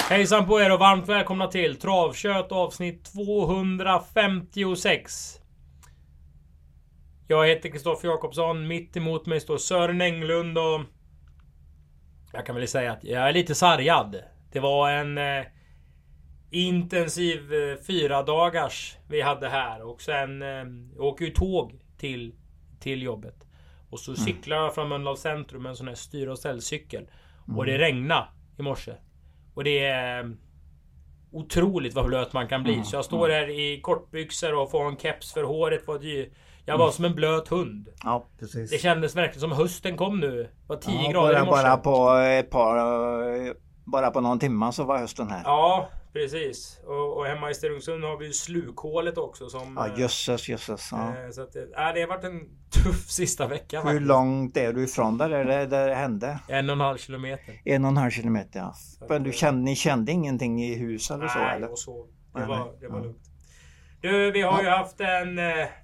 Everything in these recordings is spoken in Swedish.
Hejsan på er och varmt välkomna till Travkött avsnitt 256. Jag heter Kristoffer Jakobsson. Mitt emot mig står Sören Englund och jag kan väl säga att jag är lite sargad. Det var en intensiv 4 dagars vi hade här och sen åker ju tåg till jobbet. Och så cyklar jag från Mölndals centrum med en sån här styr- och ställcykel. Och det regnade i morse. Och det är otroligt vad blöt man kan bli. Så jag står här i kortbyxor och får en keps för håret var dyr. Jag var som en blöt hund. Ja, precis. Det kändes verkligen som hösten kom nu. Det var 10 grader i morse. Bara på någon timme så var hösten här. Ja, precis. Och hemma i Sterungsund har vi ju slukhålet också. Som, ja, jösses. Ja. Så att, det har varit en tuff sista vecka. Hur långt är du ifrån där det hände? 1,5 kilometer. 1,5 kilometer, ja. Men ni kände ingenting i hus eller så? Nej, eller? och så. Det var lugnt. Du, vi har ju haft en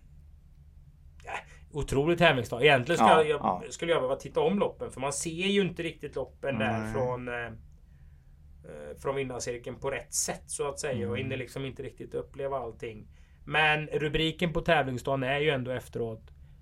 otrolig tävlingsdag. Egentligen skulle jag behöva titta om loppen. För man ser ju inte riktigt loppen där från vinnarcirkeln på rätt sätt så att säga. Och hinner liksom inte riktigt uppleva allting. Men rubriken på tävlingsdagen är ju ändå efteråt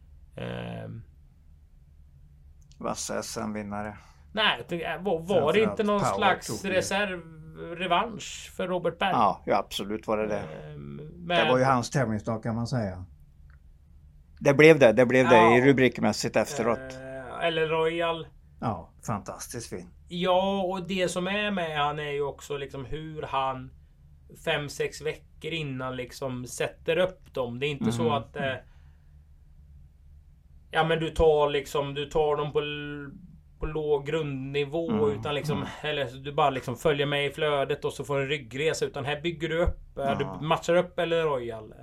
Vassa SM-vinnare. Nej, var det inte någon slags revansch för Robert Berg? Ja, absolut var det. Det var ju hans tävlingsdag kan man säga. Det blev det i rubrikmässigt efteråt. Eller Royal. Ja, fantastiskt fin. Ja, och det som är med han är ju också liksom hur han 5-6 veckor innan liksom sätter upp dem. Det är inte så att ja men du tar dem på låg grundnivå utan liksom eller du bara liksom följer med i flödet och så får en ryggresa, utan här bygger du upp du matchar upp eller Royal.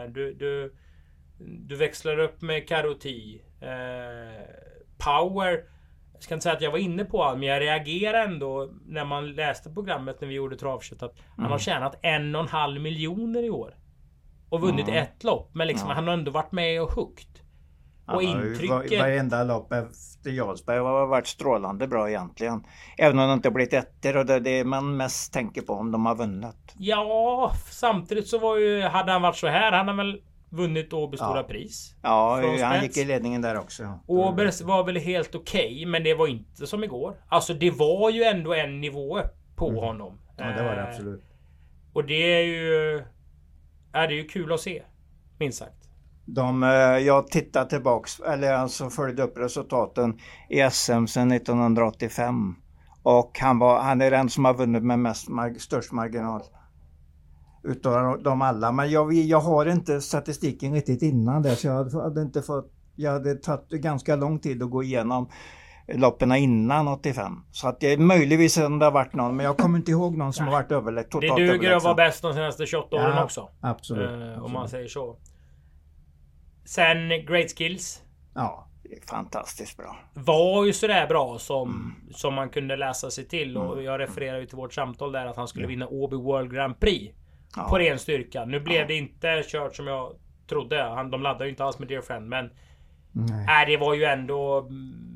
Du växlar upp med Karoti. Power. Jag ska inte säga att jag var inne på allt, men jag reagerade ändå när man läste programmet när vi gjorde Travkött att han har tjänat 1,5 miljoner i år. Och vunnit ett lopp. Men liksom han har ändå varit med och huggt. Och intrycket... Varenda lopp efter Jarlsberg har varit strålande bra egentligen. Även om det inte blivit ettor och det är det man mest tänker på om de har vunnit. Ja, samtidigt så hade han varit så här. Han har väl vunnit Åbys stora pris. Ja, han gick i ledningen där också. Åbys var väl helt okej, men det var inte som igår. Alltså det var ju ändå en nivå på honom. Ja, det var det absolut. Och det är ju... det är ju kul att se, minst sagt. Jag tittar tillbaks, eller alltså följde upp resultaten i SM sedan 1985. Och han är den som har vunnit med störst marginal utav dem alla. Men jag har inte statistiken riktigt innan det, så jag hade tagit ganska lång tid att gå igenom loppen innan 85. Så att det är möjligtvis om det har varit någon, men jag kommer inte ihåg någon som har varit totalt det duger att vara bäst de senaste 28 åren också. Absolut. Om man säger så. Sen Great Skills. Ja, det är fantastiskt bra. Var ju sådär bra som man kunde läsa sig till. Och jag refererar ju till vårt samtal där att han skulle vinna Åby World Grand Prix. På ren styrka. Nu blev det inte kört som jag trodde. De laddade ju inte alls med Dear Friend. Men det var ju ändå...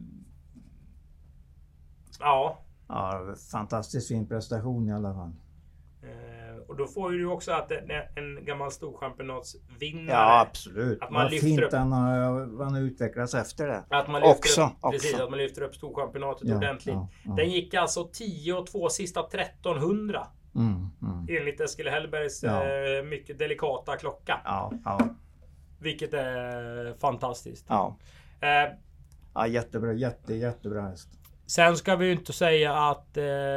Ja, fantastiskt fin prestation i alla fall. Och då får ju också att en gammal storchampionatsvinnare... Ja, absolut. Att man lyfter fint upp... han utvecklats efter det. Att man lyfter också, upp, precis, att man lyfter upp storchampionatet ordentligt. Ja. Den gick alltså 10-2 sista 1300. Enligt Eskil Hellbergs mycket delikata klocka. Ja. Vilket är fantastiskt. Ja. Jättebra. Jättebra häst. Sen ska vi ju inte säga att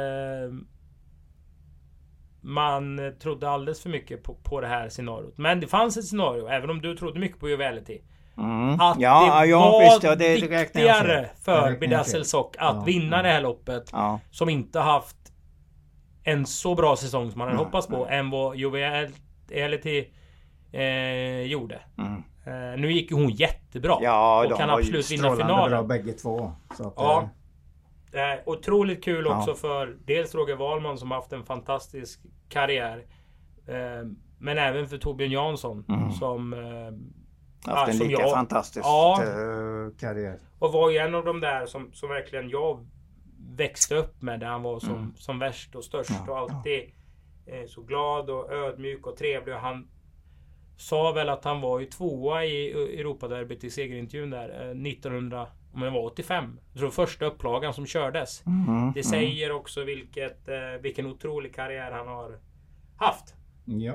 man trodde alldeles för mycket på det här scenariot. Men det fanns ett scenario, även om du trodde mycket på Juvelity. Att det var viktigare för Bedazzle Sock att vinna det här loppet. Som inte haft en så bra säsong som man hade hoppats på än vad Juvelity gjorde. Nu gick ju hon jättebra. Och kan absolut vinna finalen. Bra bägge två. Så att, det är otroligt kul också för dels Roger Wahlman som haft en fantastisk karriär. Men även för Torbjörn Jansson som haft en fantastisk karriär. Och var ju en av de där som verkligen jag växte upp med. Där han var som värst och störst och alltid så glad och ödmjuk och trevlig. Och han sa väl att han var ju 2:a i Europaderbyt i segerintervjun där 1985. Jag tror första upplagan som kördes. Det säger också vilken otrolig karriär han har haft. Ja.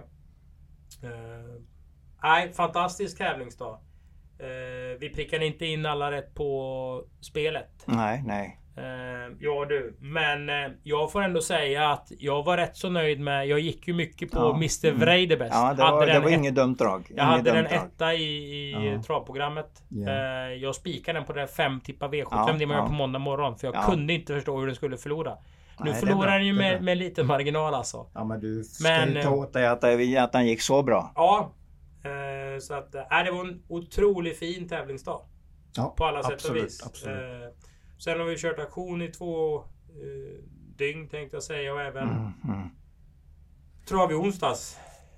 Fantastisk tävlingsdag. Vi prickade inte in alla rätt på spelet. Nej. Ja du. Men jag får ändå säga att jag var rätt så nöjd med. Jag gick ju mycket på Mr. Vreidebest. Ja, det var inget dumt drag. Jag hade den etta i travprogrammet. Jag spikade den på den 5 tippa V75. Det var jag på måndag morgon. För jag kunde inte förstå hur den skulle förlora. Nu förlorar den ju med lite marginal alltså. Ja, men du ska ju ta åt dig att den gick så bra. Ja. Så att det var en otroligt fin tävlingsdag. Ja, på alla sätt och vis. Absolut. Sen har vi kört aktion i 2 dygn tänkte jag säga. Och även trav i onsdags.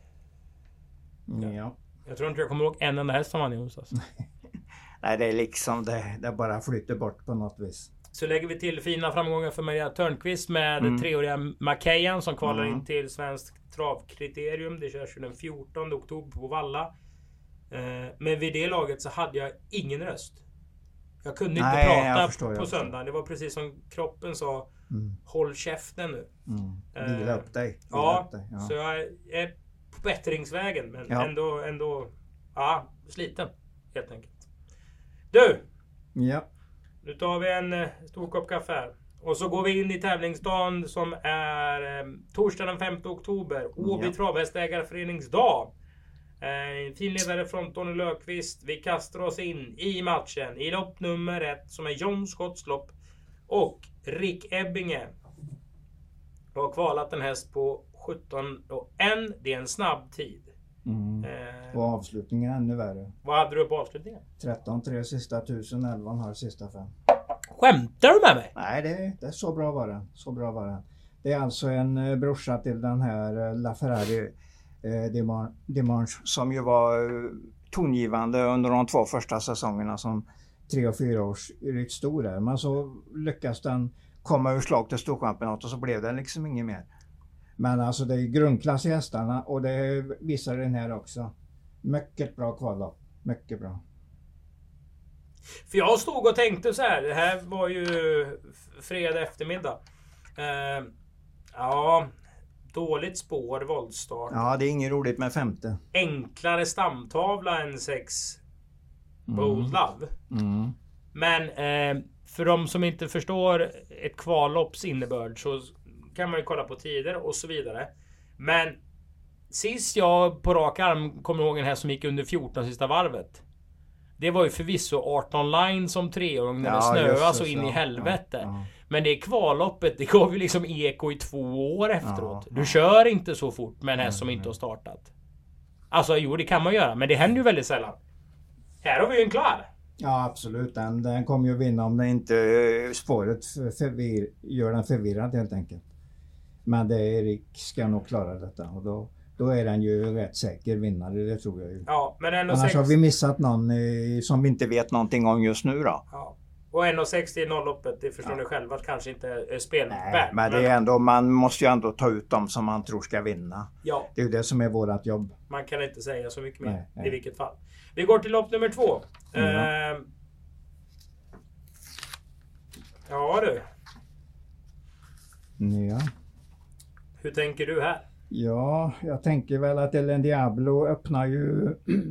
Ja. Jag tror inte jag kommer ihåg en enda häst som vann i onsdags. Nej, det är liksom det bara flyter bort på något vis. Så lägger vi till fina framgångar för Maria Törnqvist med 3-åriga Macahan som kvalar in till Svensk travkriterium. Det körs ju den 14 oktober på Valla. Men vid det laget så hade jag ingen röst. Jag kunde inte prata på söndagen. Det var precis som kroppen sa. Håll käften nu. Vila upp dig. Ja, så jag är på bättringsvägen. Men ändå sliten helt enkelt. Du! Ja. Nu tar vi en stor kopp kaffe här. Och så går vi in i tävlingsdagen som är torsdag den 5 oktober. Åby travhästägarföreningsdag. Fin ledare från Tony Löfqvist. Vi kastar oss in i matchen i lopp nummer 1 som är John Scotts lopp. Och Rick Ebbinge har kvalat en häst på 17:01. Det är en snabb tid. Och avslutningen är ännu värre. Vad hade du på avslutningen? 13-3 sista 1000, 11,5 sista 5. Skämtar du med mig? Nej, det är så bra var den. Så bra var den. Det är alltså en brorsa till den här LaFerrari Dimanche som ju var tongivande under de 2 första säsongerna som 3- och 4-års riktigt stor är. Men så lyckas den komma ur slag till storchampionat och så blev det liksom inget mer. Men alltså det är grundklass i hästarna och det visar den här också. Mycket bra kvallopp. Mycket bra. För jag stod och tänkte så här. Det här var ju fredag eftermiddag. Dåligt spår, våldstart. Ja, det är inget roligt med 5:e. Enklare stamtavla än 6 Bold Love. Men för de som inte förstår ett kvallopps innebörd så kan man ju kolla på tider och så vidare. Men sist jag på rak arm kommer ihåg en här som gick under 14 sista varvet. Det var ju förvisso 18 line som 3-åring när det snöade så in i helvete. Ja. Men det kvalloppet, det gav ju liksom eko i 2 år efteråt. Du kör inte så fort med en häst som inte har startat. Alltså jo, det kan man göra, men det händer ju väldigt sällan. Här har vi ju en klar. Ja, absolut. Den kommer ju vinna om det inte spåret gör den förvirrad helt enkelt. Men Erik ska nog klara detta och då är den ju rätt säker vinnare, det tror jag ju. Ja, men annars har vi missat någon som vi inte vet någonting om just nu då. Ja. Och 1,60 i nollloppet, det förstår ni själva att kanske inte är spelvärt. Men det är ändå, man måste ju ändå ta ut dem som man tror ska vinna. Ja. Det är ju det som är vårat jobb. Man kan inte säga så mycket mer i vilket fall. Vi går till lopp nummer 2. Ja du. Ja. Hur tänker du här? Ja, jag tänker väl att El Diablo öppnar ju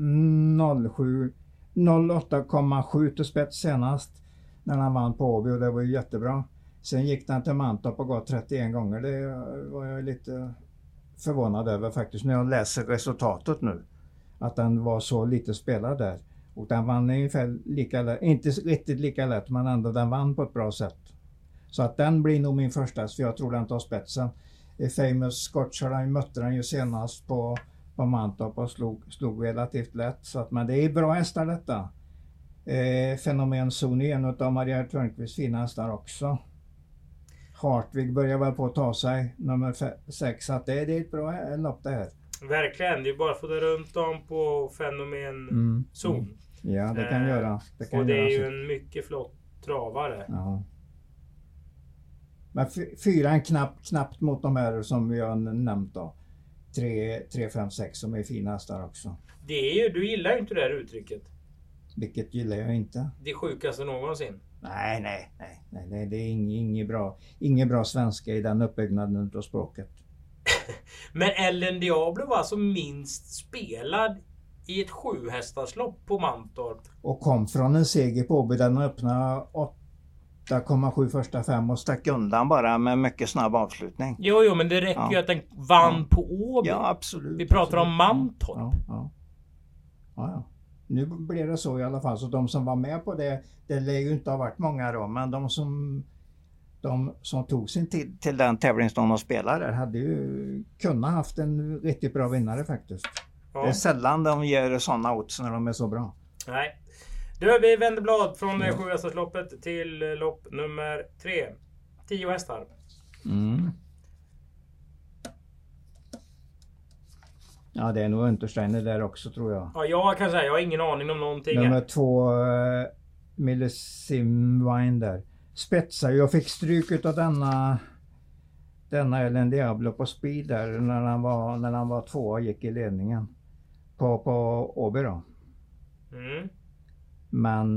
08,7 till spets senast när han vann på Åby och det var ju jättebra. Sen gick den till Mantorp och gav 31 gånger. Det var jag lite förvånad över faktiskt när jag läser resultatet nu. Att den var så lite spelad där. Och den vann ungefär lika lätt, inte riktigt lika lätt men ändå den vann på ett bra sätt. Så att den blir nog min första, för jag tror den tar spetsen. Famous Scotch mötte den ju senast på Mantorp och slog relativt lätt. Så att, men det är bra hästar detta. Fenomen Sony, en av Maria Törnqvists fina hästar också. Hartvig börjar väl på att ta sig, nummer 6. Så att det är ett bra lopp det här. Verkligen, det är bara att få det runt om på Fenomen Zon. Ja, det kan göra. Och det är ju en mycket flott travare. Ja. Men 4 knappt mot de här som vi har nämnt då. 3, 5, 6 som är fina hästar också. Det är ju, du gillar ju inte det här uttrycket. Vilket gillar jag inte. Det sjukaste någonsin. Nej. Det är inget bra svenska i den uppbyggnaden av språket. Men Ellen Diablo var alltså minst spelad i ett 7-hästarslopp på Mantorp. Och kom från en seger på Åby. Den öppnade 8,7 första 5 och stack undan bara med mycket snabb avslutning. Jo, men det räcker ju att den vann på Åby. Ja, absolut. Vi pratar om Mantorp. Ja. Nu blev det så i alla fall. Så de som var med på det lär ju inte ha varit många då. Men de som tog sin tid till den tävlingsdagen och spelade hade ju kunnat haft en riktigt bra vinnare faktiskt. Ja. Det är sällan de ger sådana odds när de är så bra. Nej. Du, vi vänder blad från 7-hästarsloppet till lopp nummer 3. 10 hästar. Ja, det är nog Untersteiner där också tror jag. Ja, jag kan säga, jag har ingen aning om någonting. Nummer 2 Millicim Wine spetsar. Jag fick stryk av denna Ellen Diablo på speed där när han var 2 och gick i ledningen på Åby då. Men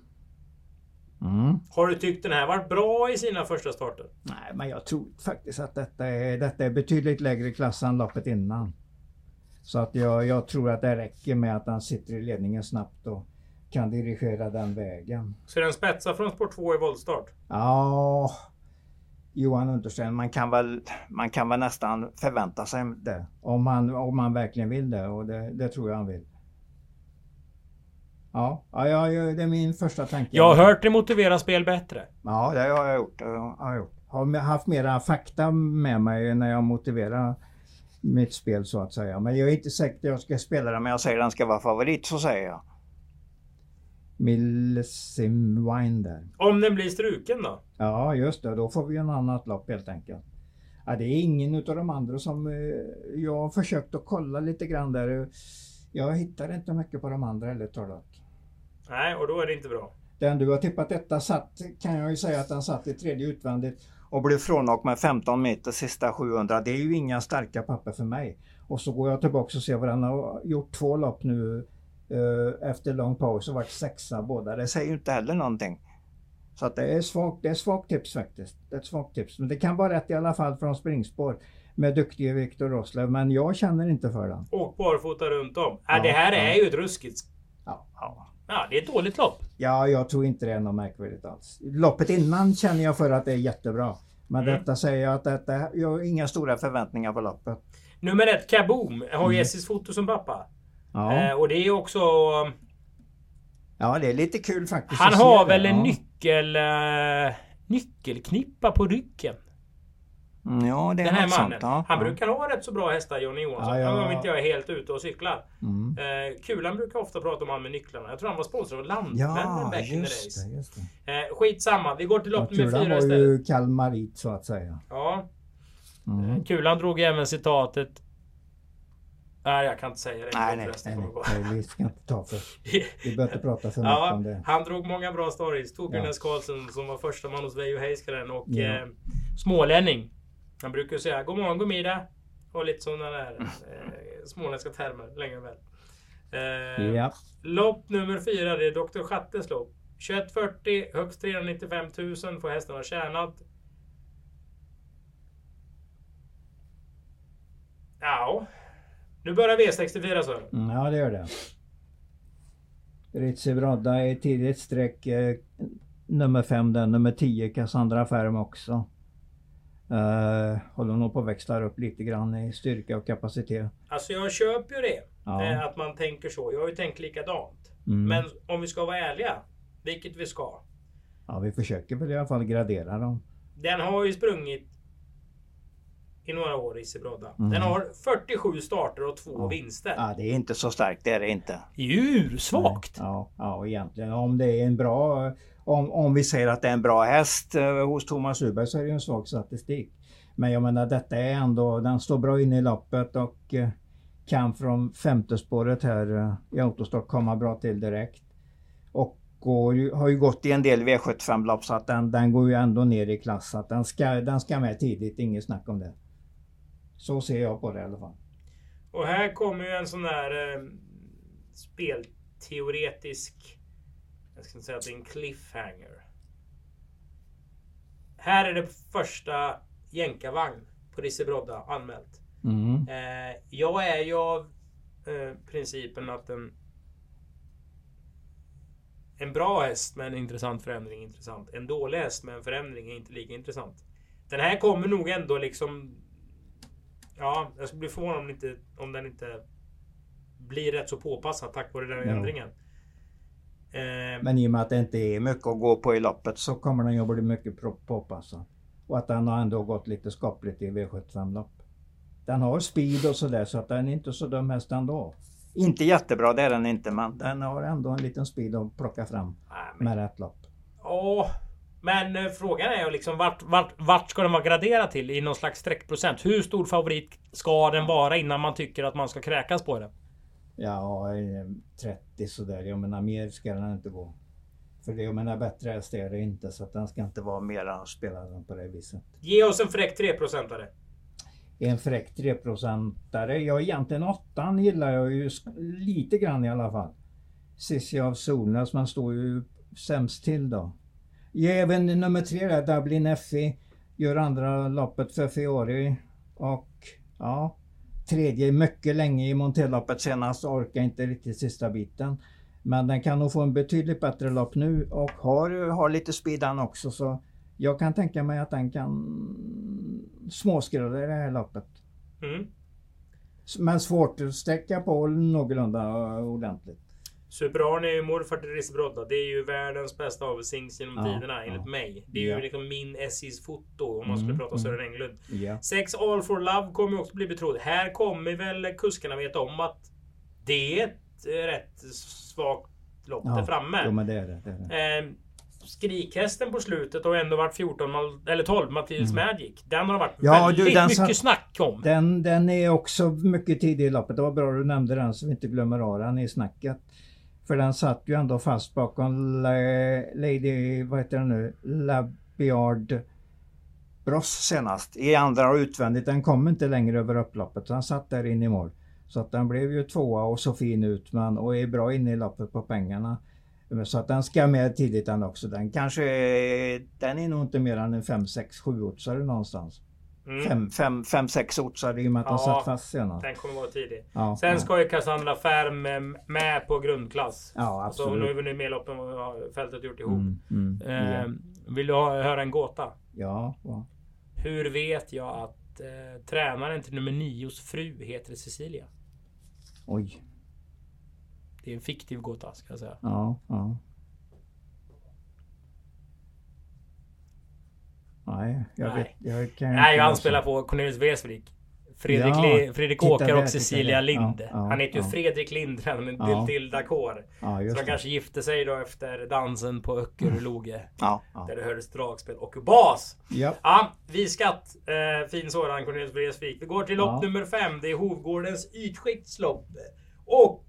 har du tyckt den här varit bra i sina första starter? Nej, men jag tror faktiskt att detta är betydligt lägre klass än loppet innan. Så att jag tror att det räcker med att han sitter i ledningen snabbt och kan dirigera den vägen. Så den spetsar från sport 2 i voltstart? Ja, Johan Unterstein, man kan väl nästan förvänta sig det. Om man verkligen vill det, och det tror jag han vill. Ja, det är min första tanke. Jag har hört dig motivera spel bättre. Ja, det har jag gjort. Har haft mera fakta med mig när jag motiverar mitt spel så att säga. Men jag är inte säker att jag ska spela det, men jag säger att den ska vara favorit, så säger jag. Millicim Wine där. Om den blir struken då? Ja, just det. Då får vi en annat lopp helt enkelt. Ja, det är ingen utav de andra som jag har försökt att kolla lite grann där. Jag hittar inte mycket på de andra eller talat. Nej, och då är det inte bra. Den du har tippat detta kan jag ju säga att den satt i tredje utvändigt och blev frånåkt med 15 meter sista 700. Det är ju inga starka papper för mig. Och så går jag tillbaka och ser vad den har gjort 2 lopp nu efter lång paus och varit 6:a båda. Det säger ju inte heller någonting. Så att det är svagt tips faktiskt. Det är ett svagt tips. Men det kan vara rätt i alla fall från springspår med duktiga Viktor Roslev. Men jag känner inte för den. Och barfota runt om. Det här är ju ett ruskigt. Ja, det är ett dåligt lopp. Ja, jag tror inte det är något märkvärdigt alls. Loppet innan känner jag för att det är jättebra. Men detta säger jag att jag har inga stora förväntningar på loppet. Nummer 1, Kaboom, har Jessis foto som pappa. Ja. Och det är också... Ja, det är lite kul faktiskt. Han har väl en nyckelknippa på ryggen. Ja, det är den här mannen. Sånt, ja. Han brukar ha rätt så bra hästar, Johnny Johansson. Om inte jag är helt ute och cyklar. Kulan brukar ofta prata om han med nycklarna. Jag tror han var sponsrad av Lantmännen back in the days. Just det. Skitsamma, vi går till lopp nummer 4 istället. Kulan var ju Kalmarit så att säga. Ja. Kulan drog även citatet. Nej, jag kan inte säga det. Nej, vi ska inte ta för. Vi behöver inte prata för mycket om det. Han drog många bra stories. Torbjörn S. Karlsson som var första man hos Veijo Heiskanen och smålänning. Han brukar säga god morgon, god middag. Och lite sådana där småländska termer längre väl. Lopp nummer 4, det är Dr. Schattes lopp. 2140, högst 395 000 får hästarna tjänat. Ja. Nu börjar V64 så. Ja, det gör det. Ritzi Brodda är tidigt streck. Nummer 5 den, nummer 10 Cassandra Färm också. Håller nog på att växla upp lite grann i styrka och kapacitet. Alltså jag köper ju det. Att man tänker så. Jag har ju tänkt likadant. Men om vi ska vara ärliga, vilket vi ska. Ja, vi försöker väl i alla fall gradera dem. Den har ju sprungit i några år i Brodda. Den har 47 starter och 2 vinster. Ja, det är inte så starkt, det är det inte. Djursvagt. Ja, egentligen. Om det är en bra... Om vi säger att det är en bra häst hos Thomas Uberg så är det en svag statistik. Men jag menar, detta är ändå... Den står bra inne i loppet och kan från 5:e spåret här i autostock komma bra till direkt. Och har ju gått i en del V75-lopp så att den går ju ändå ner i klass. Så att den ska med tidigt, inget snack om det. Så ser jag på det i alla fall. Och här kommer ju en sån där spelteoretisk, jag ska inte säga att det är en cliffhanger. Här är det första jänkarvagn på Risebrodda anmält. Jag är ju av principen att en bra häst med en intressant förändring är intressant. En dålig häst med en förändring är inte lika intressant. Den här kommer nog ändå liksom... Ja, jag skulle bli förvånad om den inte blir rätt så påpassad tack vare den ändringen. Men i och med att det inte är mycket att gå på i loppet så kommer den ju bli mycket påpassad. Och att den har ändå gått lite skapligt i V75-lopp. Den har speed och sådär så att den är inte så dum häst ändå. Inte jättebra, det är den inte, men den har ändå en liten speed att plocka fram med rätt lopp. Men frågan är ju liksom vart ska den vara graderad till i någon slags streckprocent? Hur stor favorit ska den vara innan man tycker att man ska kräkas på den? Ja, 30 sådär. Jag menar mer ska den inte gå. För det, jag menar bättre häst är det inte, så att den ska inte vara mera spelad på det viset. Ge oss en fräck 3-procentare. En fräck 3-procentare. Ja, egentligen 8 gillar jag ju lite grann i alla fall. Sissi av Solnäs, man står ju sämst till då. Även nummer 3 där, Dublin Effie, gör andra loppet för Fiori. Och ja, tredje mycket länge i Montelloppet senast, orkar inte riktigt sista biten. Men den kan nog få en betydligt bättre lopp nu och har lite speedan också, så jag kan tänka mig att den kan småskrulla i det här loppet. Men svårt att sträcka på någorlunda ordentligt. Super-Arne är ju morfar till Risebrodda. Det är ju världens bästa avelsings genom tiderna enligt mig. Det är ju liksom min SJs foto om man skulle prata Sören Englund. 6 All for Love kommer också bli betrodd. Här kommer väl kuskarna veta om att det är ett rätt svagt lopp där framme. Ja, men det är det. Skrikhästen på slutet har ändå varit 12 Mattias Magic. Den har varit väldigt mycket snack om. Den är också mycket tidig i loppet. Det var bra du nämnde den så vi inte glömmer av den i snacket. För den satt ju ändå fast bakom Lady, vad heter den nu? Labiard Bross senast. I andra och utvändigt. Den kom inte längre över upploppet. Så han satt där inne i mål. Så att den blev ju 2 och så fin ut. Och är bra inne i loppet på pengarna. Så att den ska med tidigt den också. Den är nog inte mer än en 5-6-7 otsare någonstans. 5-6 otsare i och med att den satt fast senast. Den kommer vara tidig. Sen ska ju Cassandra Färm med på grundklass. Ja, absolut. Så nu är vi nu med loppen och fältet gjort ihop. Vill du höra en gåta? Ja. Hur vet jag att tränaren till nummer 9s fru heter Cecilia? Oj. Det är en fiktiv gåta, ska jag säga. Ja. Nej, jag anspelar på Cornelis Vreeswijk. Fredrik Åker och Cecilia Lind. Han heter ju Fredrik Lindgren med Tilda Kår. Så de kanske gifte sig då efter dansen på Öckerloge. Där det hördes dragspel och bas. Vi skatt. Fin sådan, Cornelis Vreeswijk. Vi går till lopp nummer 5. Det är Hovgårdens ytskiktslopp. Och...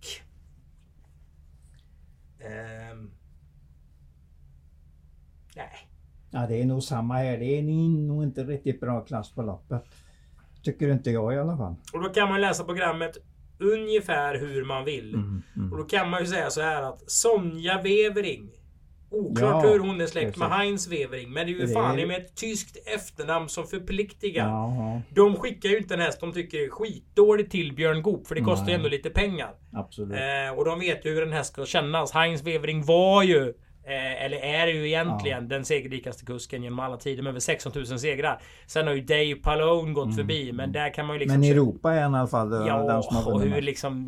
nej. Ja, det är nog samma här. Det är nog inte riktigt bra klass på loppet. Tycker inte jag i alla fall. Och då kan man läsa programmet ungefär hur man vill. Och då kan man ju säga så här att Sonja Wevering, oklart hur hon är släkt med Heinz Wevering, men det är ju fan med ett tyskt efternamn som förpliktigar. De skickar ju inte en häst de tycker är skitdåligt till Björn Goop, för det kostar ju ändå lite pengar. Absolut. Och de vet ju hur en häst ska kännas. Heinz Wevering var ju eller är ju egentligen den segerrikaste kusken genom alla tider med över 16 000 segrar. Sen har ju Dave Palone gått förbi, men där kan man ju liksom... Men i Europa är i alla fall den som har vunnit. Och hur liksom...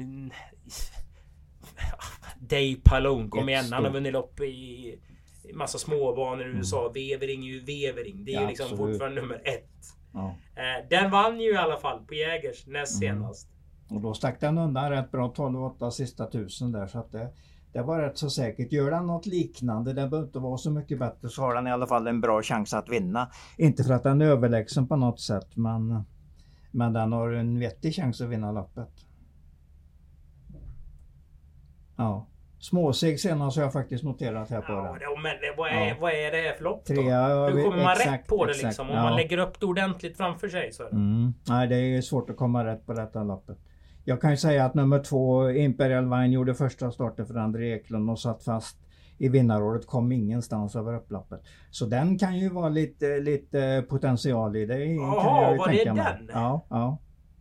Dave Palone, kom igen. Han har vunnit lopp i massa småbanor i USA. Wevering är ju Wevering. Det är ju liksom fortfarande nummer 1. Den vann ju i alla fall på Jägers näst senast. Och då stack den undan rätt bra 12-8 sista 1000 där, så att det var rätt så säkert. Gör den något liknande, den behöver inte vara så mycket bättre, så har den i alla fall en bra chans att vinna. Inte för att den är överlägsen på något sätt, men den har en vettig chans att vinna loppet. Ja. Småseg senast har jag faktiskt noterat här på den. Men vad är det för lopp då? Hur kommer man rätt på det liksom? Om man lägger upp det ordentligt framför sig så är det. Nej, det är svårt att komma rätt på detta loppet. Jag kan ju säga att nummer 2 Imperial Vine gjorde första starten för André Eklund och satt fast i vinnarrådet, kom ingenstans över upploppet. Så den kan ju vara lite potential i det. Jaha, var det den? Ja.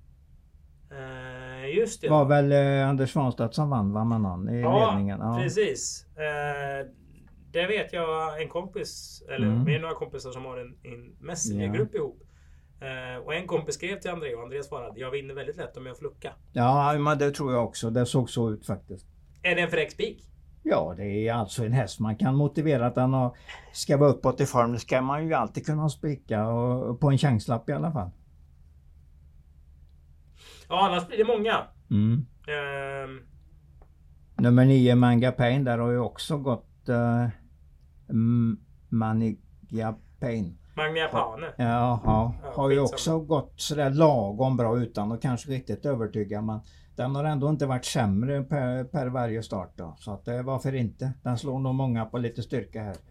Just det. Var väl Anders Svanstedt som vann, var man i ledningen. Ja, precis. Det vet jag en kompis, eller vi är några kompisar som har en Messenger-grupp ihop. Och en kompis skrev till André och André svarade: jag vinner väldigt lätt om jag får lucka. Ja, men det tror jag också. Det såg så ut faktiskt. Är det en fräck spik? Ja, det är alltså en häst man kan motivera att den ska vara uppåt i form. Det ska man ju alltid kunna spika och på en chanslapp i alla fall. Ja, annars blir det många. Nummer 9 Manga Pain, där har ju också gått Magnia Pain. Magnia Pane. Ja, har ju också gått sådär lagom bra utan att kanske riktigt övertyga. Men den har ändå inte varit sämre per varje start då. Så att varför inte? Den slår nog många på lite styrka här.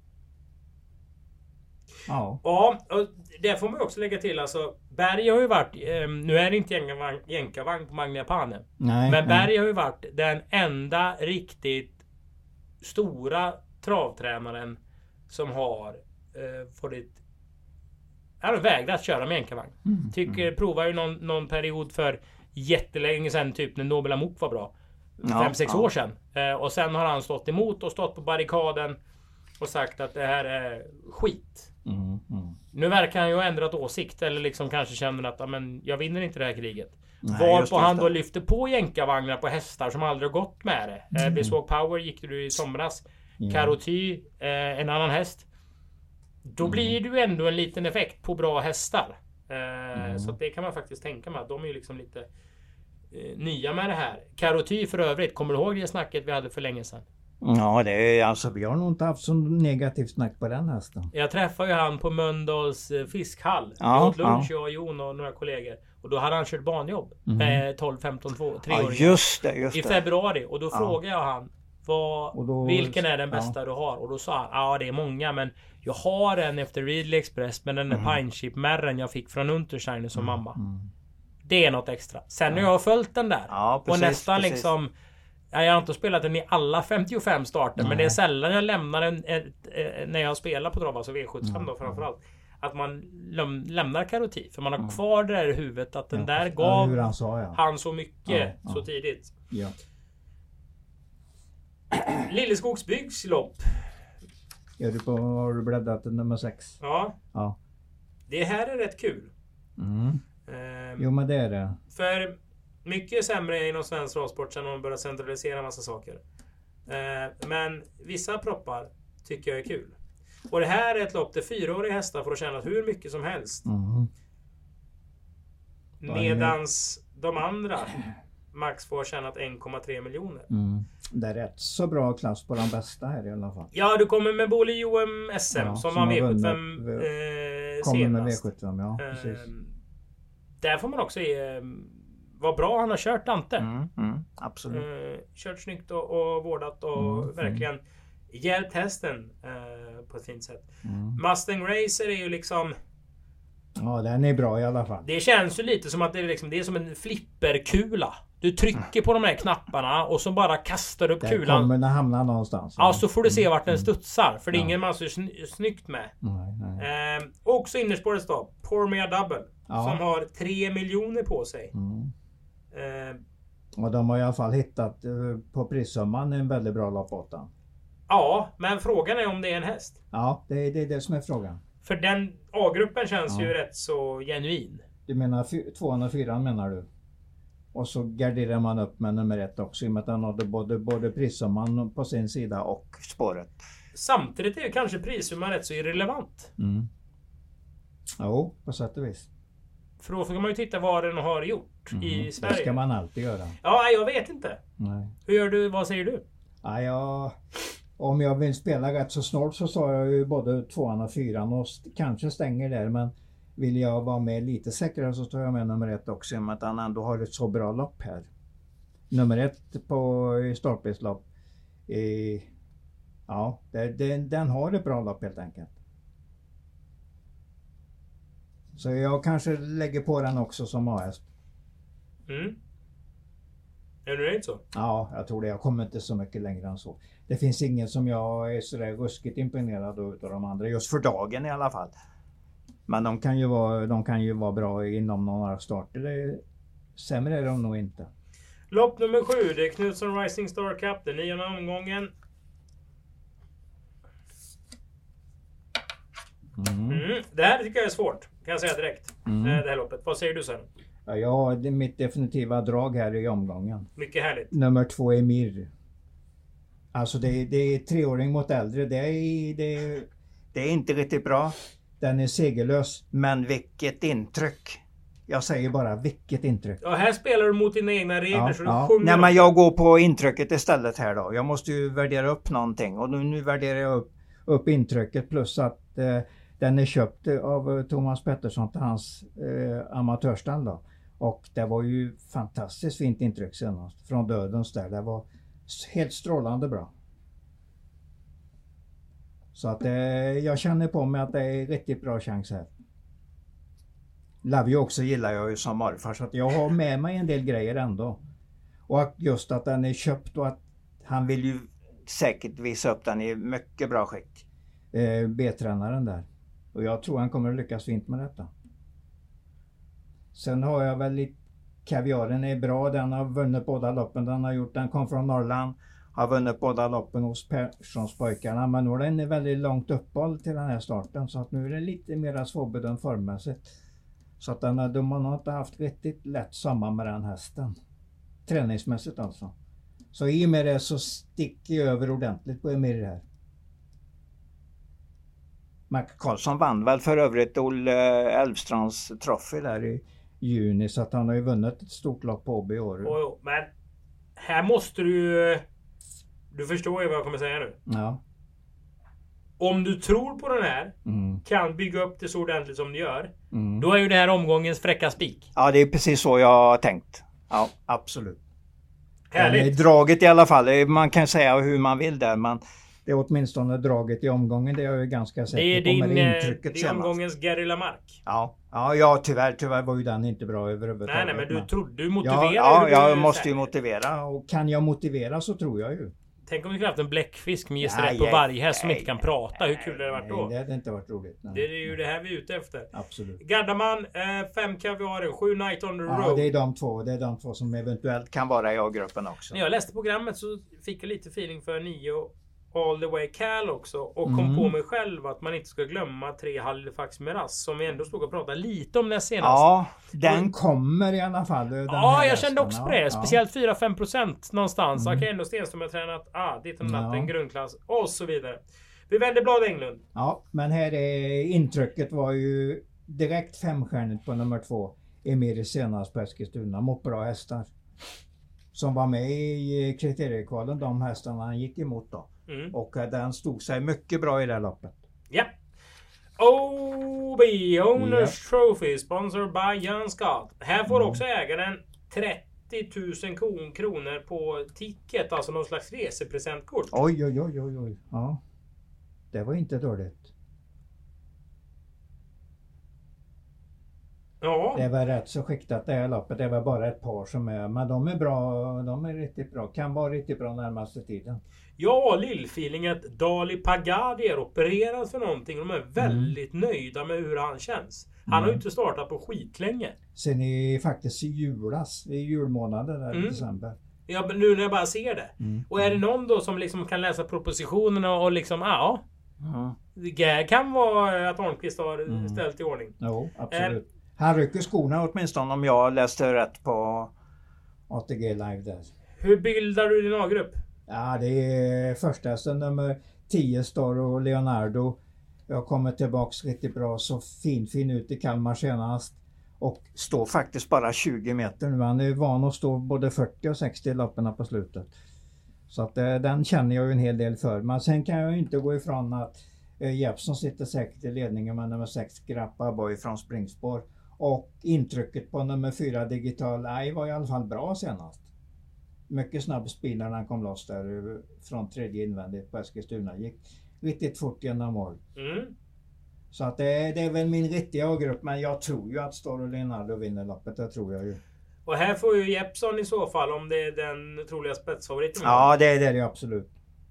Ja, och det får man också lägga till. Alltså, Berg har ju varit, nu är det inte jänkarvagn på Magnia Pane. Men Berg har ju varit den enda riktigt stora travtränaren som har vägrat köra med jänkarvagn. Provar ju någon period för jättelänge sedan, typ när Nobel Amok var bra. 5-6 år sedan. Och sen har han stått emot och stått på barrikaden och sagt att det här är skit. Nu verkar han ju ha ändrat åsikt, eller liksom kanske känner att jag vinner inte det här kriget. Varpå han då lyfter på jänkarvagnar på hästar som aldrig har gått med det. Beswalk Power gick du i somras. Karoty, en annan häst. Då blir det ju ändå en liten effekt på bra hästar. Så det kan man faktiskt tänka mig. De är ju liksom lite nya med det här. Karoty för övrigt, kommer du ihåg det snacket vi hade för länge sedan? Ja, det är alltså, vi har nog inte haft så negativt snack på den hästen. Jag träffade ju han på Mölndals fiskhall. Jag åt lunch, jag och Jon och några kollegor. Och då hade han kört banjobb. 12, 15, 2, 3 år. Just det. I februari. Och då frågade jag han: vilken är den bästa du har? Och då sa han: det är många, men jag har en efter Ridley Express, men den är Pine Chip Merren jag fick från Untersteiner som mamma. Det är något extra. Sen när jag har följt den där och nästan liksom, jag har inte spelat den i alla 55 starter, men det är sällan jag lämnar när jag spelar på trav, alltså V75 då framförallt, att man lämnar Karoty, för man har kvar det där i huvudet att den där gav han så mycket så tidigt. Lilleskogsbyggs lopp. Har du bläddrat till nummer 6? Ja. Det här är rätt kul. Jo, men det är det. För mycket sämre inom svensk travsport sen man börjar centralisera en massa saker. Men vissa proppar tycker jag är kul. Och det här är ett lopp där 4-åriga hästar får tjäna hur mycket som helst. Medans de andra max får tjänat 1,3 miljoner. Det är rätt så bra klass på de bästa här i alla fall. Ja, du kommer med Bole Joem SM som har V75 kommer med V75, ja, precis. Där får man också vad bra han har kört Dante. Absolut. Kört snyggt och vårdat och verkligen hjälpt hästen på ett fint sätt. Mustang Racer är ju liksom... Ja, den är bra i alla fall. Det känns ju lite som att det är som en flipperkula. Du trycker på de här knapparna och så bara kastar upp kulan. Den kommer den hamna någonstans. Ja, så får du se vart den studsar. För det är ingen man så snyggt med. Nej. Också innerspåret då. Pormia Double. Som har 3 miljoner på sig. Och de har i alla fall hittat på prissumman en väldigt bra lopp åt den. Ja, men frågan är om det är en häst. Ja, det är det som är frågan. För den A-gruppen känns ju rätt så genuin. Du menar 204 menar du? Och så garderar man upp med nummer 1 också, i och med att han hade både prissumman på sin sida och spåret. Samtidigt är ju kanske prissumman rätt så irrelevant. Jo, på sätt och vis. För då får man ju titta vad den har gjort i Sverige. Det ska man alltid göra. Ja, jag vet inte. Nej. Hur gör du? Vad säger du? Ja, om jag vill spela rätt så snart så sa jag ju både 2an och 4an och kanske stänger där, men vill jag vara med lite säkrare så tar jag med nummer 1 också, i och med att han ändå har ett så bra lopp här. Nummer 1 på startbildslopp Ja, den har ett bra lopp helt enkelt. Så jag kanske lägger på den också som AS. Är du nöjd så? Ja, jag tror det. Jag kommer inte så mycket längre än så. Det finns ingen som jag är sådär ruskigt imponerad av de andra. Just för dagen i alla fall. Men de kan ju vara bra inom några starter. Sämre är de nog inte. Lopp nummer 7. Det är Knutsson Rising Star Cup. Den 9:e omgången. Det här tycker jag är svårt. Kan jag säga direkt. Det här loppet. Vad säger du sen? Ja, det är mitt definitiva drag här i omgången. Mycket härligt. Nummer 2 är Mir. Alltså det är 3-åring mot äldre. Det är inte riktigt bra. Den är segerlös. Men vilket intryck. Jag säger bara vilket intryck. Ja, här spelar du mot dina egna regler så du sjunger. Nej, men jag går på intrycket istället här då. Jag måste ju värdera upp någonting. Och nu värderar jag upp intrycket plus att den är köpt av Thomas Pettersson till hans amatörstall då. Och det var ju fantastiskt fint intryck senast. Från Dödens där. Det var helt strålande bra. Så att jag känner på mig att det är riktigt bra chans här. Lavio också gillar jag ju som morfar. Så att jag har med mig en del grejer ändå. Och just att den är köpt och att han vill ju säkert visa upp den i mycket bra skick. B-tränaren där. Och jag tror han kommer att lyckas fint med detta. Sen har jag väl lite... Kaviaren är bra. Den har vunnit båda loppen. Den kom från Norrland. Har vunnit båda loppen hos Perssonspojkarna. Men nu är den väldigt långt uppehåll till den här starten. Så att nu är det lite mer svårbedömt formmässigt. Så att de har inte haft riktigt lätt samman med den hästen. Träningsmässigt alltså. Så i och med det så sticker jag över ordentligt på Emir här. Mark Karlsson vann väl för övrigt Olle Elvstrands trofé där i juni. Så att han har ju vunnit ett stort lopp på Åby i år. Jo, men här måste du... Du förstår ju vad jag kommer säga nu. Ja. Om du tror på den här, kan bygga upp det så ordentligt som du gör, då är ju det här omgångens fräcka spik. Ja, det är precis så jag har tänkt. Ja, absolut. Härligt. Draget i alla fall. Man kan säga hur man vill där, men det är åtminstone draget i omgången. Det är jag ju ganska säker på med intrycket det är omgångens Gary Lamarck. Ja, tyvärr var ju den inte bra överhuvudtaget. Nej, men du motiverar. Ja, jag måste ju motivera. Och kan jag motivera så tror jag ju. Tänk om vi skulle haft en bläckfisk med gäster på varje häst som inte kan prata. Hur kul hade det varit då? Det hade inte varit roligt. Nej. Det är ju det här vi är ute efter. Absolut. Gardaman, 5 kaviarer, 7 Night on the Road. Ja, det är de två som eventuellt kan vara i A-gruppen också. När jag läste programmet så fick jag lite feeling för 9 All the way Cal också. Och kom på mig själv att man inte ska glömma 3 Halifax Miraz. Som vi ändå stod och pratade lite om näst senast. Ja, den kommer i alla fall. Ja, jag kände också på det. Speciellt 4-5% någonstans. Okej, ändå Stenström har tränat. Dit och natten, grundklass och så vidare. Vi vänder blad Englund. Ja, men här är intrycket var ju direkt 5-stjärnigt på nummer 2. Emir senast på Eskilstuna. Mot bra hästar. Som var med i kriteriekvalen. De hästarna han gick emot då. Och den stod sig mycket bra i det här loppet. Ja. OB Owners Trophy sponsored by Jan Scott. Här får också ägaren 30 000 kronor på ticket. Alltså någon slags resepresentkort. Oj. Ja. Det var inte dåligt. Ja. Det var rätt så skiktat det här loppet. Det var bara ett par som är. Men de är bra. De är riktigt bra. Kan vara riktigt bra närmaste tiden. Ja, lillfeeling att Dali Pagadi är opererad för någonting. De är väldigt nöjda med hur han känns. Han har ju inte startat på skitlänge. Sen är faktiskt i julas. I julmånaden där i december. Ja, nu när jag bara ser det. Och är det någon då som liksom kan läsa propositionerna och liksom, det kan vara att Arnqvist har ställt i ordning. Jo, absolut. Han rycker skorna åtminstone om jag läste rätt på ATG Live där. Hur bildar du din A-grupp? Ja, det är första hästen nummer 10 Star och Leonardo. Jag kommer tillbaks riktigt bra, så fin ut i Kalmar senast. Och står faktiskt bara 20 meter nu. Han är van att stå både 40 och 60 lapparna på slutet. Så att den känner jag ju en hel del för. Men sen kan jag ju inte gå ifrån att Jeppsson sitter säkert i ledningen med nummer 6 Grappa Boy från springspår. Och intrycket på nummer 4 Digital Eye var i alla fall bra senast. mycket snabb speed när han kom loss där från tredje invändigt på Eskilstuna. Gick riktigt fort genom mål. Så att det är väl min riktiga A-grupp, men jag tror ju att Star och Leonardo vinner loppet, det tror jag ju. Och här får ju Jeppson i så fall, om det är den troliga spetsfavoriten. Ja, det är det absolut.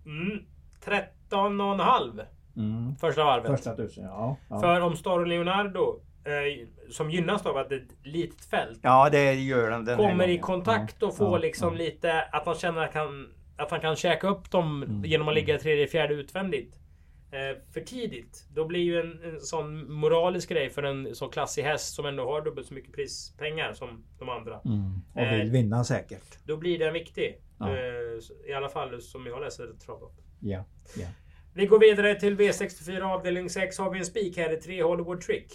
13,5 första varvet. Första 1000, ja. För om Star och Leonardo, som gynnas av att det är ett litet fält. Ja, det gör den kommer i kontakt och får liksom lite, att han känner att han kan käka upp dem genom att ligga tredje, fjärde utvändigt. För tidigt. Då blir ju en sån moralisk grej för en så klassig häst som ändå har dubbelt så mycket prispengar som de andra. Och vill vinna säkert. Då blir den viktig. I alla fall som jag läser travlopp. Ja. Vi går vidare till V64 avdelning 6. Har vi en spik här i 3 Hollywood Trick?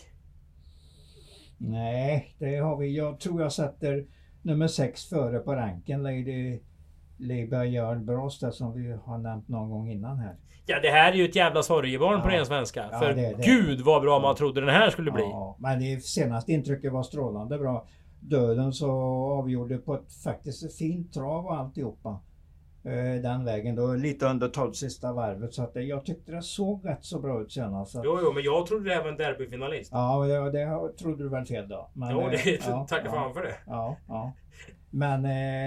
Nej, det har vi. Jag tror jag sätter nummer 6 före på ranken. Lady Bayard Bros, där som vi har nämnt någon gång innan här. Ja, det här är ju ett jävla sorgebarn på ren svenska. För gud vad bra man trodde den här skulle bli. Ja, men det senaste intrycket var strålande bra. Döden så avgjorde på ett faktiskt fint trav och alltihopa. Den vägen då, lite under 12 sista varvet, så att jag tyckte det såg rätt så bra ut senast. Jo, men jag trodde det här var en derbyfinalist. Ja, det trodde du väl fel då. Men, tackar fan för det. Ja. Men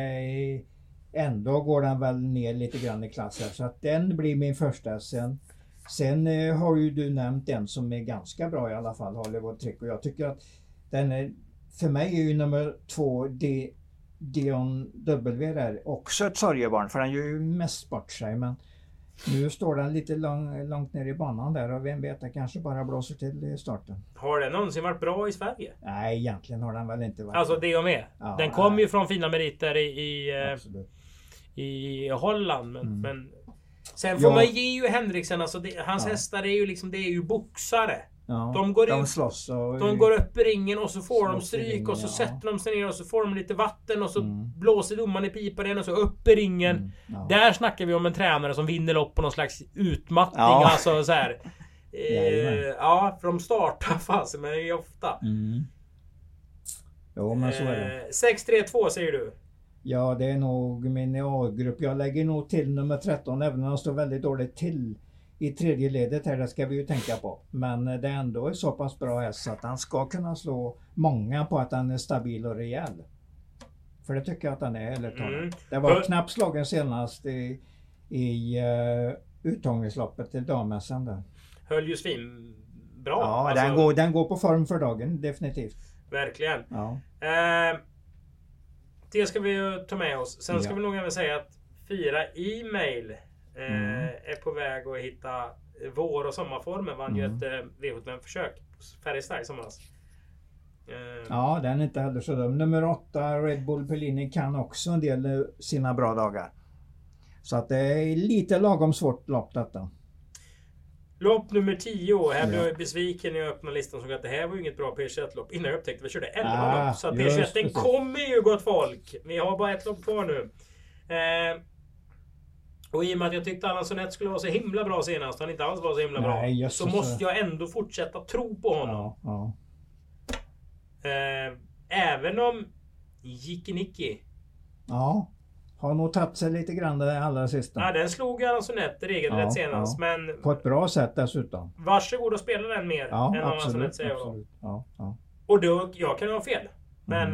ändå går den väl ner lite grann i klass här, så att den blir min första. Sen har ju du nämnt en som är ganska bra i alla fall, Hollywood Trick, och jag tycker att den är, för mig är ju nummer 2 Dion W där också ett sorgebarn, för den gör ju mest bort sig, men nu står den lite långt ner i banan där, och vem vet, det kanske bara blåser till starten. Har den någonsin varit bra i Sverige? Nej, egentligen har den väl inte varit. Alltså det och med. Ja, den kom ju från fina meriter i Holland, men sen får man ge ju Henriksen, alltså hans hästar är ju liksom, det är ju boxare. Ja, de slåss de går upp i ringen och så får de stryk och så sätter de sig ner och så får de lite vatten och så blåser domaren i pipan igen och så upp i ringen. Där snackar vi om en tränare som vinner lopp på någon slags utmattning, alltså så här. För de startar fast, men det är ofta. Jo, men så är det. 6-3-2 säger du. Ja, det är nog min A-grupp. Jag lägger nog till nummer 13, även om han står väldigt dåligt till i tredje ledet här, det ska vi ju tänka på. Men det är ändå så pass bra häst så att han ska kunna slå många på att han är stabil och rejäl. För det tycker jag att han är, eller det var knappt slagen senast i uttagningsloppet till dammässan där. Höll ju svin bra. Ja, alltså, den går på form för dagen, definitivt. Verkligen. Ja. Det ska vi ju ta med oss. Sen ska vi nog även säga att 4 e-mail är på väg att hitta vår- och sommarformen. Vann ju ett V75-försök på Färjestad i somras. Ja, den är inte heller så dum. Nummer 8, Red Bull Pellini, kan också en del sina bra dagar. Så att det är lite lagom svårt lopp detta. Lopp nummer 10. Här blev jag besviken när jag öppnade listan och såg att det här var ju inget bra P21-lopp. Innan jag upptäckte att vi körde 11 lopp. Så att P21 kommer ju, gott folk. Vi har bara ett lopp kvar nu. Och i och med att jag tyckte Allan Sonett skulle vara så himla bra senast, han inte alls var så himla bra, så måste jag ändå fortsätta tro på honom. Ja. Även om Jikinicki har nog tagit sig lite grann det allra sista. Ja, den slog Allan Sonett regelrätt senast. Men på ett bra sätt dessutom. Varsågod och spela den mer än vad Allan Sonett säger. Absolut. Ja. Och då, jag kan ha fel. Men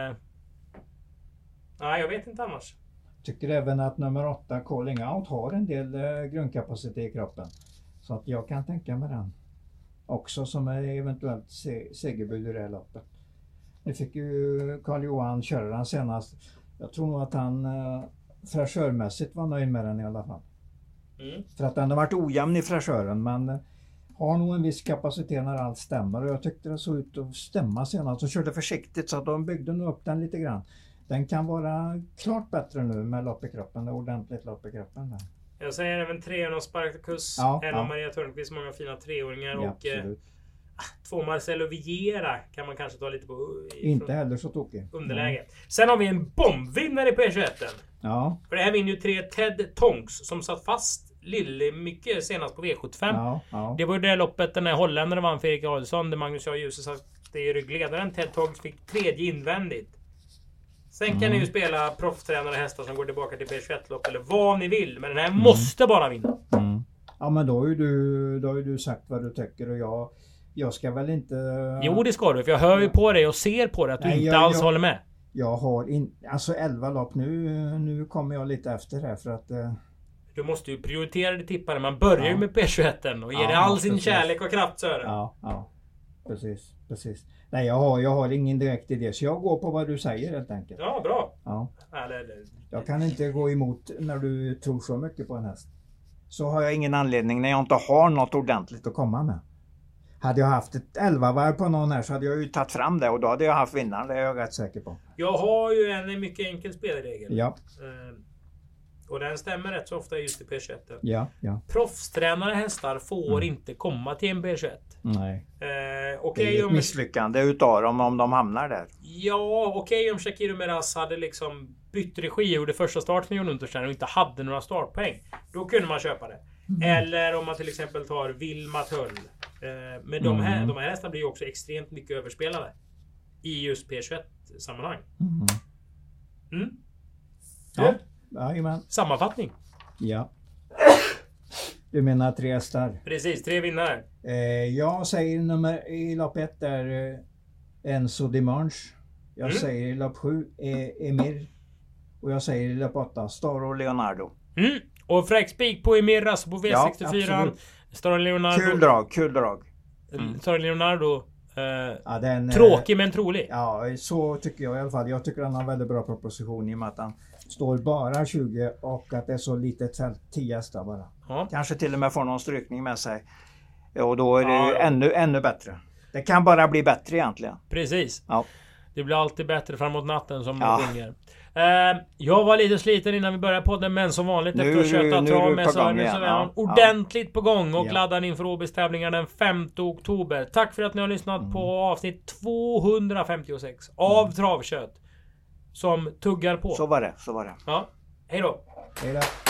jag vet inte annars. Tycker även att nummer 8, Calling Out, har en del grundkapacitet i kroppen. Så att jag kan tänka mig den också som är eventuellt segerbud i det här loppet. Nu fick ju Carl-Johan köra den senast. Jag tror nog att han fräschörmässigt var nöjd med den i alla fall. För att den har varit ojämn i fräschören, men har nog en viss kapacitet när allt stämmer. Och jag tyckte det såg ut att stämma senast och körde försiktigt, så att de byggde nog upp den lite grann. Den kan vara klart bättre nu med lopp i kroppen, ordentligt lopp i kroppen där. Jag säger även 3 av Spartacus, en av Maria Törnqvist, många fina treåringar, och 2 Marcelo Vieira kan man kanske ta lite på. Inte heller så tokig. Underläge. Sen har vi en bombvinnare på P21. Ja. För det här vinner ju 3 Ted Tonks som satt fast Lille mycket senast på V75. Det var ju det loppet den här holländaren vann för Erik Adelsson, där Magnus J. Djuse satt i ryggledaren. Ted Tonks fick 3:e invändigt. Sen kan ni ju spela proffstränare hästar som går tillbaka till B21-lopp eller vad ni vill. Men den här måste bara vinna. Ja, men då har ju du sagt vad du tycker och jag ska väl inte... Jo, det ska du. För jag hör ju på dig och ser på dig att du inte alls håller med. Jag har alltså 11 lopp. Nu kommer jag lite efter här för att... Du måste ju prioritera det tippare. Man börjar ju med P21 och ger det all sin kärlek och kraft, Sören. Ja. Precis. Nej, jag har ingen direkt idé. Så jag går på vad du säger helt enkelt. Ja, bra. Ja. Jag kan inte gå emot när du tror så mycket på en häst. Så har jag ingen anledning när jag inte har något ordentligt att komma med. Hade jag haft ett 11-varv på någon här så hade jag ju tagit fram det och då hade jag haft vinnaren. Det är jag rätt säker på. Jag har ju en mycket enkel spelregel. Ja. Och den stämmer rätt så ofta just i P21. Ja. Proffstränare hästar får inte komma till en P21. Nej. Okay, det är ett misslyckande utav dem om de hamnar där. Ja, okej om Shakiro Meras hade liksom bytt regi och gjorde första starten i Jonuntersen och inte hade några startpoäng. Då kunde man köpa det. Eller om man till exempel tar Vilma Tull. Men de här hästarna blir ju också extremt mycket överspelade. I just P21-sammanhang. Ja. Jajamän. Sammanfattning. Ja. Du menar 3 hästar? Precis, 3 vinnare. Jag säger i lopp 1 är Enzo Dimanche. Jag säger i lopp 7 Emir. Och jag säger i lopp 8 Staro Leonardo. Och fräck spik på Emir, alltså på V64. Ja, Staro Leonardo. Kul drag. Staro Leonardo. Tråkig men trolig. Ja, så tycker jag i alla fall. Jag tycker han har väldigt bra proposition i och med att han står bara 20 och att det är så litet fält, 10 hästar bara. Ja. Kanske till och med får någon strykning med sig. Och då är det ännu bättre. Det kan bara bli bättre egentligen. Precis. Ja. Det blir alltid bättre framåt natten som man sjunger. Jag var lite sliten innan vi började podden, men som vanligt efter att köta trav med Sören så är han ordentligt på gång och laddar inför OBs-tävlingar den 5 oktober. Tack för att ni har lyssnat på avsnitt 256 av Travkött som tuggar på. Så var det. Ja, hej då. Hej då.